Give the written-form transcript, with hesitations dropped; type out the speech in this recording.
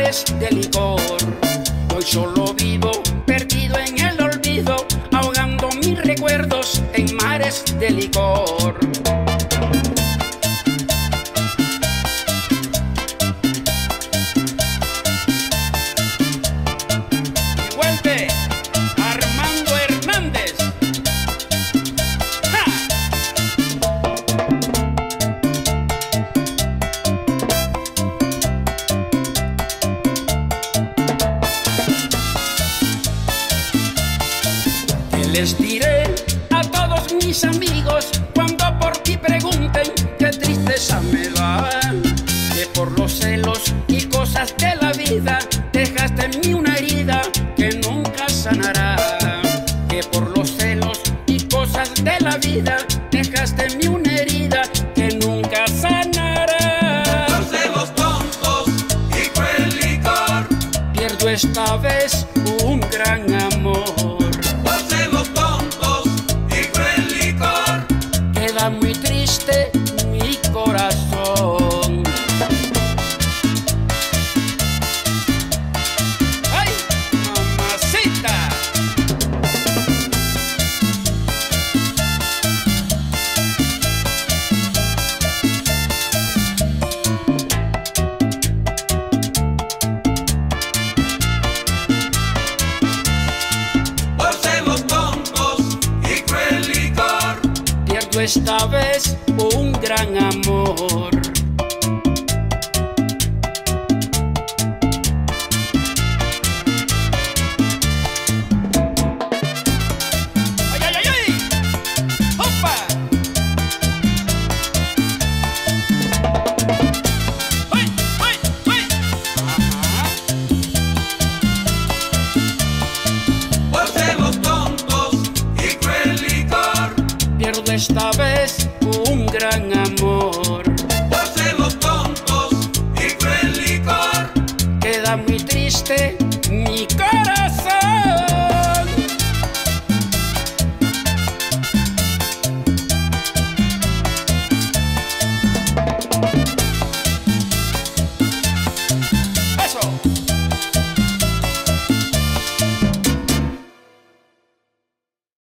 mares de licor. Hoy solo vivo perdido en el olvido, ahogando mis recuerdos en mares de licor. Y vuelve Armando Hernández. ¡Ja! Les diré a todos mis amigos cuando por ti pregunten qué tristeza me da, que por los celos y cosas de la vida dejaste en mí una herida que nunca sanará. Que por los celos y cosas de la vida dejaste en mí una herida que nunca sanará. Por celos tontos y cruel licor, pierdo esta vez un gran amor. Queda muy triste mi corazón. ¡Ay, mamacita! Por celos tontos y cruel licor, pierdo esta vez un gran amor. ¡Ay, ay, ay, ay! ¡Opa! ¡Uy, uy, uy! Ajá. por celos tontos y cruel licor, Pierdo esta vez